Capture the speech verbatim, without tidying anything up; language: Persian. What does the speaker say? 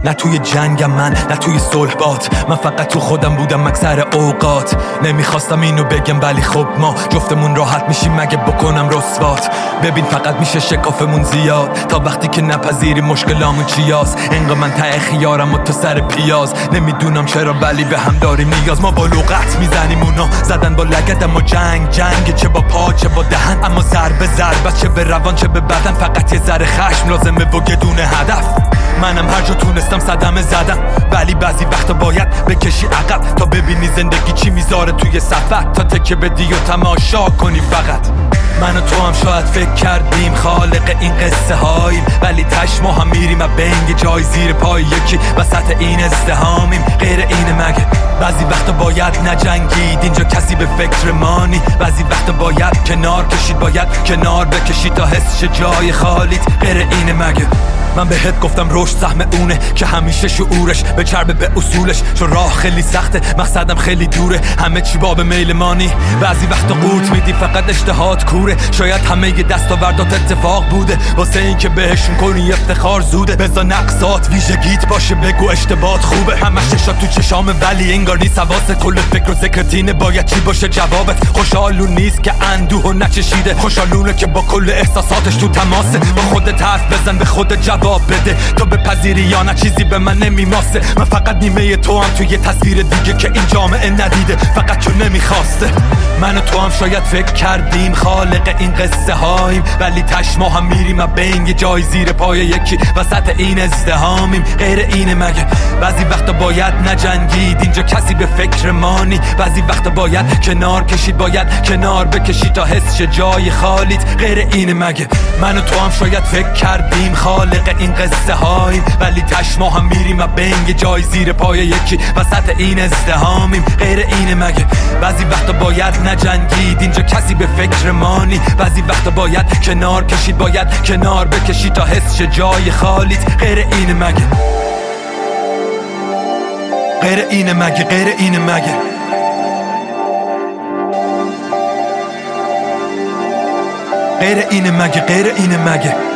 نه توی جنگم من، نه توی صلح بات، من فقط تو خودم بودم اکثر اوقات. نمیخواستم اینو بگم ولی خب ما جفتمون راحت میشیم مگه بکنم رسوات. ببین فقط میشه شکافمون زیاد تا وقتی که نپذیری مشکلامون چیاست. انقدر من ته خیارم و تو سر پیاز، نمیدونم چرا ولی به هم داریم نیاز. ما با لغت میزنیم اونا زدن با لگد، اما جنگ جنگ چه با پا چه با دهن، اما ضربه ضربه چه به روان چه به بدن. فقط یه ذره خشم لازمه و گدونه هدف. منم هر جا تونستم صدمه زدم، ولی بعضی وقتا باید بکشی عقب تا ببینی زندگی چی میذاره توی سفر، تا تکه بدی و تماشا کنی فقط. من و تو هم شاید فکر کردیم خالق این قصه هایی، ولی تش ما هم میریم و بنگ جای زیر پای یکی وسط این ازدهامیم. غیر اینه مگه؟ بعضی وقتا باید نجنگید اینجا کسی به فکر مانی، بعضی وقتا باید کنار کشید، باید کنار بکشید تا حس شه جای خالیت. غیر اینه مگه؟ من بهت گفتم رشد سهم اونه که همیشه شعورش به چربه به اصولش، چون راه خیلی سخته مقصدم خیلی دوره، همه چی باب میل مانی. بعضی وقتا قورت میدی فقط اشتهات کوره، شاید همه ی دستاوردات اتفاق بوده واسه این که بهشون کنی افتخار زوده. بذار نقصات ویژگیت باشه بگو اشتباهات خوبه، همش چشات تو چشام ولی انگار نیست حواست. کل فکر و ذکرتینه باید چی باشه جوابت. خوشحالون نیست که اندوه و نچشیده، خوشحالونه که با کل احساساتش تو تماسه. با خودت حرف بزن به خودت جواب بده تا بپذیری یا نه چیزی به من نمیماسه. من فقط نیمه تو هم توی تصویر دیگه که این جامعه ندیده، فقط چون نمیخواسته. من و تو هم شاید فکر کردیم خالق این قصه هاییم، ولی تش ما هم میریم و بین یه جای زیر پای یکی وسط این ازدهامیم. غیر اینه مگه؟ بعضی وقتا باید نجنگید اینجا کسی به فکر مانی، بعضی وقتا باید کنار کشید، باید کنار بکشید تا حس شه جای خالیت. غیر اینه مگه؟ من و تو هم شاید فکر کردیم خالق این قصه هاییم، ولی تش ما هم میریم و بین یه جای زیر پای یکی وسط این ازدهامیم. غیر اینه مگه؟ بعضی وقتا باید نجنگید اینجا کسی به فکر مانی، بعضی وقتا باید کنار کشید، باید کنار بکشید تا حس شه جای خالیت. غیر اینه مگه؟ غیر اینه مگه؟ غیر اینه مگه؟ غیر اینه مگه؟ غیر اینه مگه؟